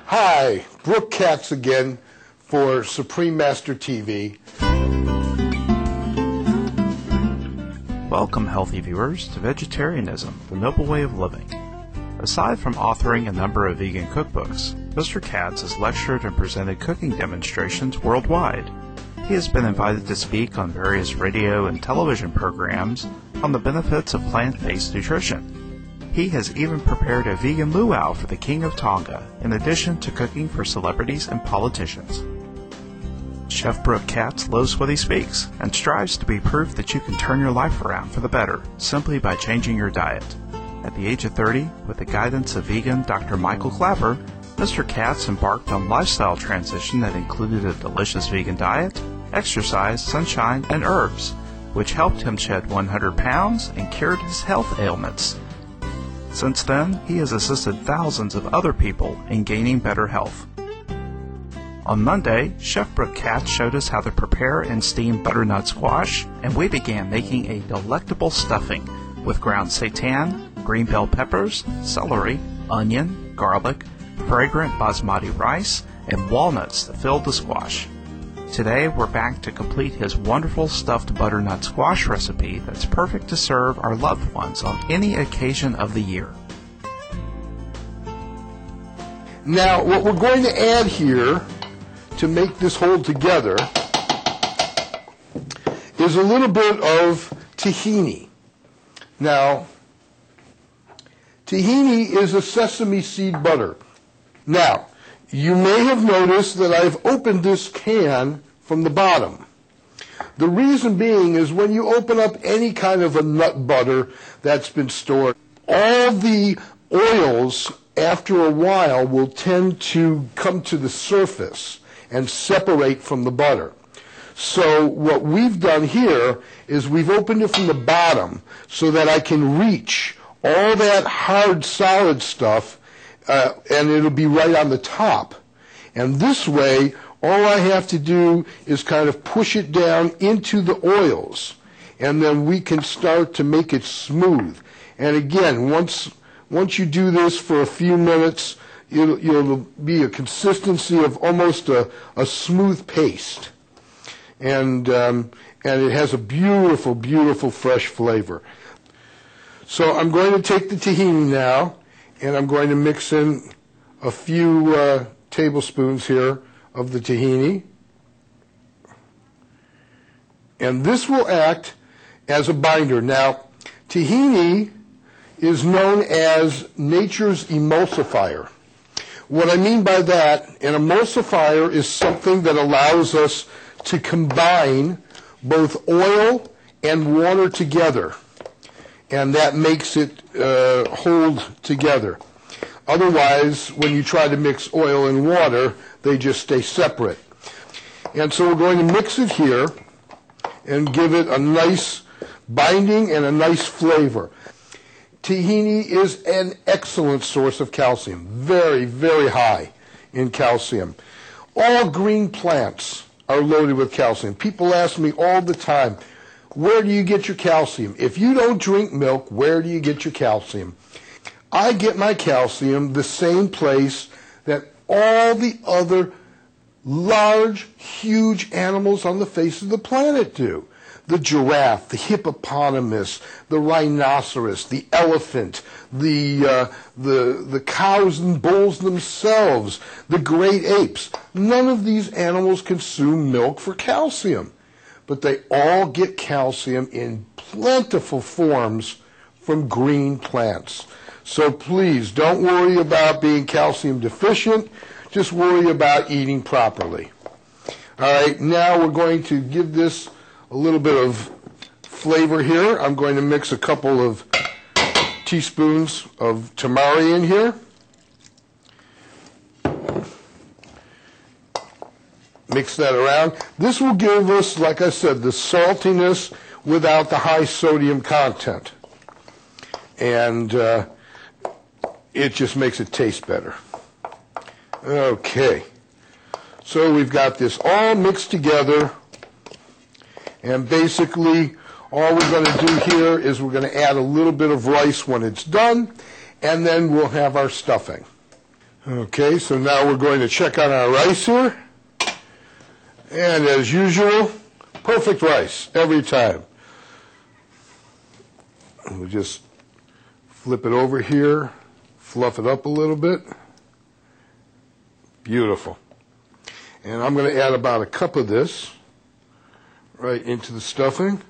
Hi, Brooke Katz again for Supreme Master TV. Welcome, healthy viewers, to Vegetarianism, the Noble Way of Living. Aside from authoring a number of vegan cookbooks, Mr. Katz has lectured and presented cooking demonstrations worldwide. He has been invited to speak on various radio and television programs on the benefits of plant-based nutrition. He has even prepared a vegan luau for the King of Tonga, in addition to cooking for celebrities and politicians. Chef Brooke Katz loves what he speaks and strives to be proof that you can turn your life around for the better simply by changing your diet. At the age of 30, with the guidance of vegan Dr. Michael Clapper, Mr. Katz embarked on lifestyle transition that included a delicious vegan diet, exercise, sunshine, and herbs, which helped him shed 100 pounds and cured his health ailments. Since then, he has assisted thousands of other people in gaining better health. On Monday, Chef Brooke Katz showed us how to prepare and steam butternut squash, and we began making a delectable stuffing with ground seitan, green bell peppers, celery, onion, garlic, fragrant basmati rice, and walnuts that filled the squash. Today, we're back to complete his wonderful stuffed butternut squash recipe that's perfect to serve our loved ones on any occasion of the year. Now, what we're going to add here to make this hold together is a little bit of tahini. Now, tahini is a sesame seed butter. Now, you may have noticed that I've opened this can from the bottom. The reason being is when you open up any kind of a nut butter that's been stored, all the oils after a while will tend to come to the surface and separate from the butter. So what we've done here is we've opened it from the bottom so that I can reach all that hard solid stuff and it'll be right on the top. And this way, all I have to do is kind of push it down into the oils, and then we can start to make it smooth. And again, once you do this for a few minutes, it'll be a consistency of almost a smooth paste. And it has a beautiful, beautiful fresh flavor. So I'm going to take the tahini now, and I'm going to mix in a few tablespoons here of the tahini. And this will act as a binder. Now, tahini is known as nature's emulsifier. What I mean by that, an emulsifier is something that allows us to combine both oil and water together. And that makes it hold together. Otherwise, when you try to mix oil and water, they just stay separate. And so we're going to mix it here and give it a nice binding and a nice flavor. Tahini is an excellent source of calcium, very, very high in calcium. All green plants are loaded with calcium. People ask me all the time, where do you get your calcium? If you don't drink milk, where do you get your calcium? I get my calcium the same place that all the other large, huge animals on the face of the planet do. The giraffe, the hippopotamus, the rhinoceros, the elephant, the cows and bulls themselves, the great apes. None of these animals consume milk for calcium, but they all get calcium in plentiful forms from green plants. So please, don't worry about being calcium deficient. Just worry about eating properly. All right, now we're going to give this a little bit of flavor here. I'm going to mix a couple of teaspoons of tamari in here. Mix that around. This will give us, like I said, the saltiness without the high sodium content. And it just makes it taste better. Okay. So we've got this all mixed together. And basically, all we're going to do here is we're going to add a little bit of rice when it's done, and then we'll have our stuffing. Okay, so now we're going to check on our rice here. And as usual, perfect rice every time. We'll just flip it over here, fluff it up a little bit. Beautiful. And I'm going to add about a cup of this right into the stuffing.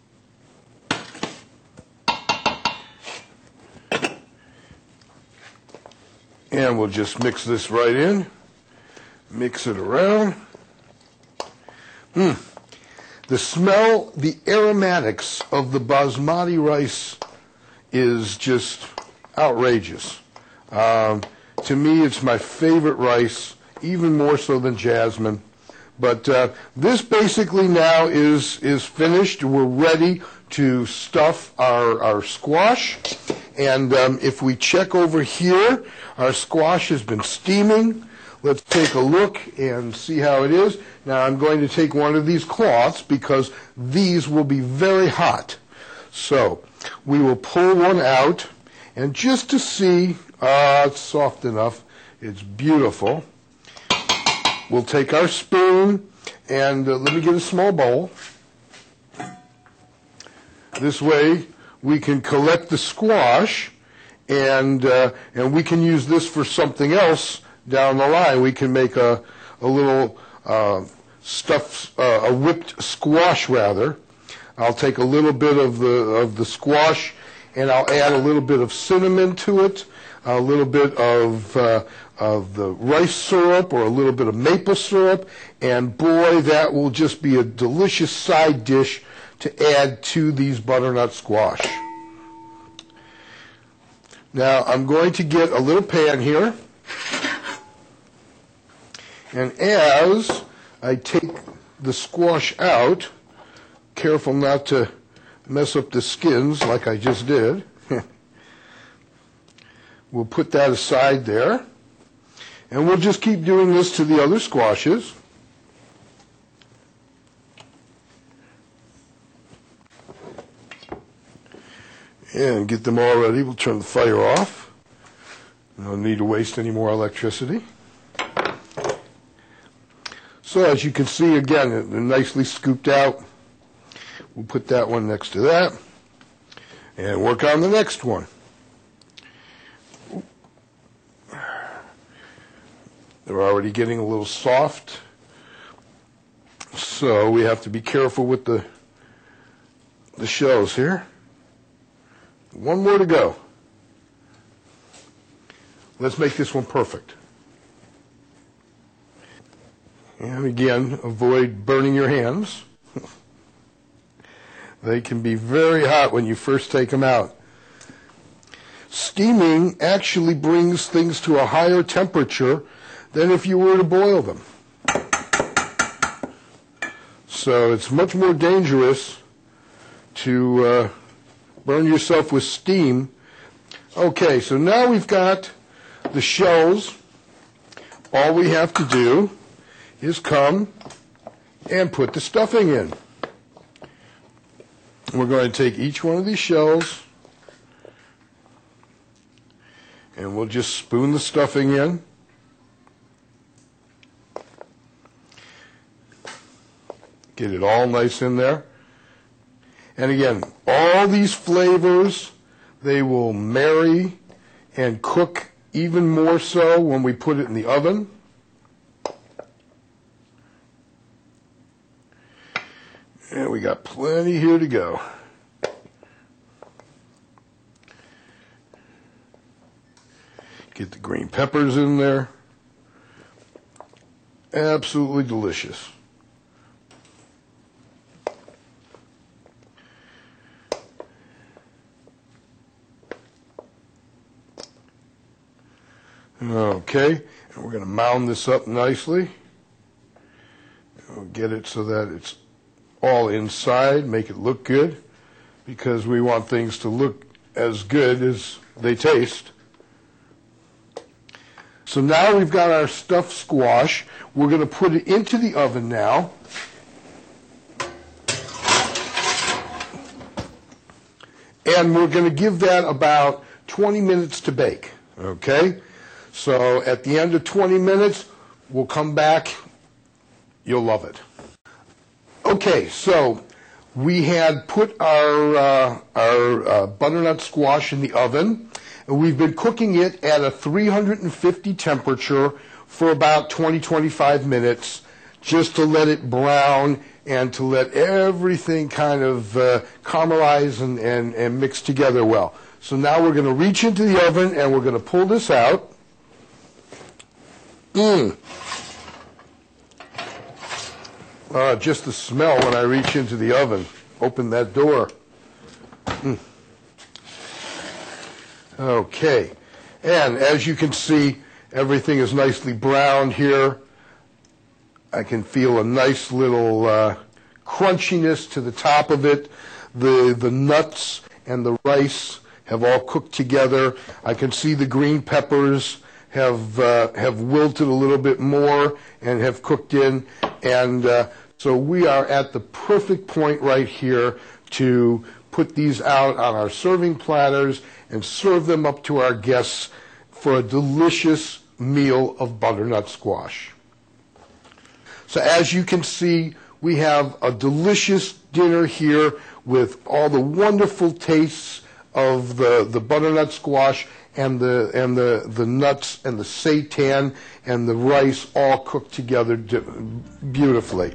And we'll just mix this right in. Mix it around. The smell, the aromatics of the basmati rice is just outrageous. To me, it's my favorite rice, even more so than jasmine. But this basically now is finished. We're ready to stuff our squash. And if we check over here, our squash has been steaming. Let's take a look and see how it is. Now I'm going to take one of these cloths because these will be very hot. So we will pull one out, and just to see, it's soft enough, it's beautiful. We'll take our spoon, and let me get a small bowl. This way we can collect the squash, and we can use this for something else down the line. We can make a little a whipped squash rather. I'll take a little bit of the squash, and I'll add a little bit of cinnamon to it, a little bit of the rice syrup or a little bit of maple syrup, and boy, that will just be a delicious side dish to add to these butternut squash. Now I'm going to get a little pan here, and as I take the squash out, careful not to mess up the skins like I just did. We'll put that aside there, and we'll just keep doing this to the other squashes. And get them all ready. We'll turn the fire off. No need to waste any more electricity. So as you can see, again, they're nicely scooped out. We'll put that one next to that and work on the next one. They're already getting a little soft, so we have to be careful with the shells here. One more to go. Let's make this one perfect. And again, avoid burning your hands. They can be very hot when you first take them out. Steaming actually brings things to a higher temperature than if you were to boil them. So it's much more dangerous to burn yourself with steam. Okay, so now we've got the shells. All we have to do is come and put the stuffing in. We're going to take each one of these shells, and we'll just spoon the stuffing in. Get it all nice in there. And again, all these flavors, they will marry and cook even more so when we put it in the oven. And we got plenty here to go. Get the green peppers in there. Absolutely delicious. Okay, and we're going to mound this up nicely. We'll get it so that it's all inside, make it look good, because we want things to look as good as they taste. So now we've got our stuffed squash. We're going to put it into the oven now. And we're going to give that about 20 minutes to bake, okay? So at the end of 20 minutes, we'll come back. You'll love it. Okay, so we had put our butternut squash in the oven, and we've been cooking it at a 350 temperature for about 20-25 minutes, just to let it brown and to let everything kind of caramelize and mix together well. So now we're going to reach into the oven and we're going to pull this out. Just the smell when I reach into the oven. Open that door. Okay. And as you can see, everything is nicely browned here. I can feel a nice little crunchiness to the top of it. The nuts and the rice have all cooked together. I can see the green peppers have wilted a little bit more and have cooked in. And so we are at the perfect point right here to put these out on our serving platters and serve them up to our guests for a delicious meal of butternut squash. So as you can see, we have a delicious dinner here with all the wonderful tastes of the butternut squash and the nuts and the seitan and the rice all cooked together beautifully.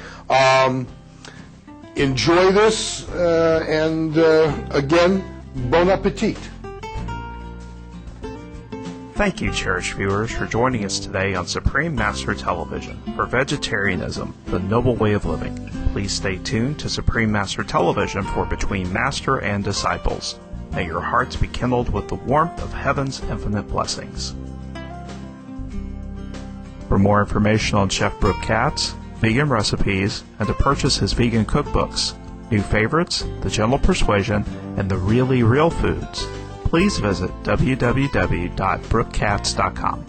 Enjoy this, and again, bon appetit. Thank you, cherished viewers, for joining us today on Supreme Master Television for Vegetarianism, the Noble Way of Living. Please stay tuned to Supreme Master Television for Between Master and Disciples. May your hearts be kindled with the warmth of heaven's infinite blessings. For more information on Chef Brooke Katz, vegan recipes, and to purchase his vegan cookbooks, New Favorites, The Gentle Persuasion, and The Really Real Foods, please visit www.brookekatz.com.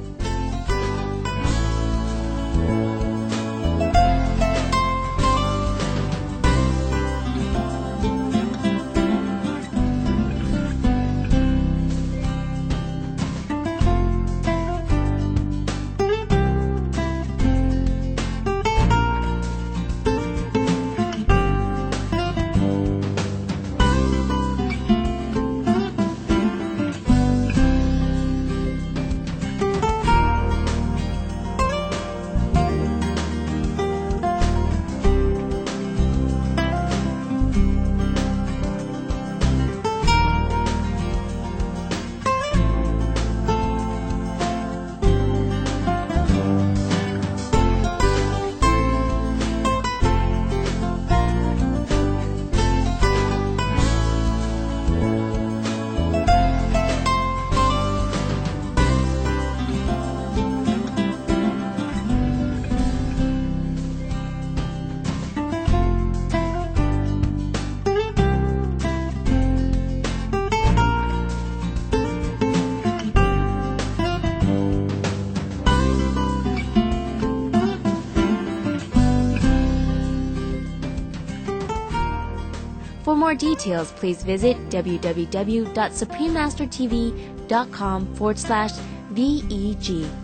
For more details, please visit www.suprememastertv.com/VEG.